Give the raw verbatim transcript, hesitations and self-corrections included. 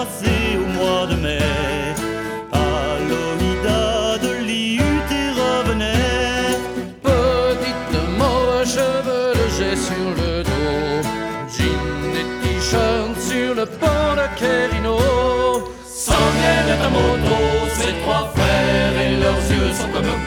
passé au mois de mai. Aloïda de Liut revenait. Petite mauve, cheveux de jet sur le dos, jean et t-shirt sur le pont de Kérino. S'en viennent à moto, ces trois frères, et leurs yeux sont comme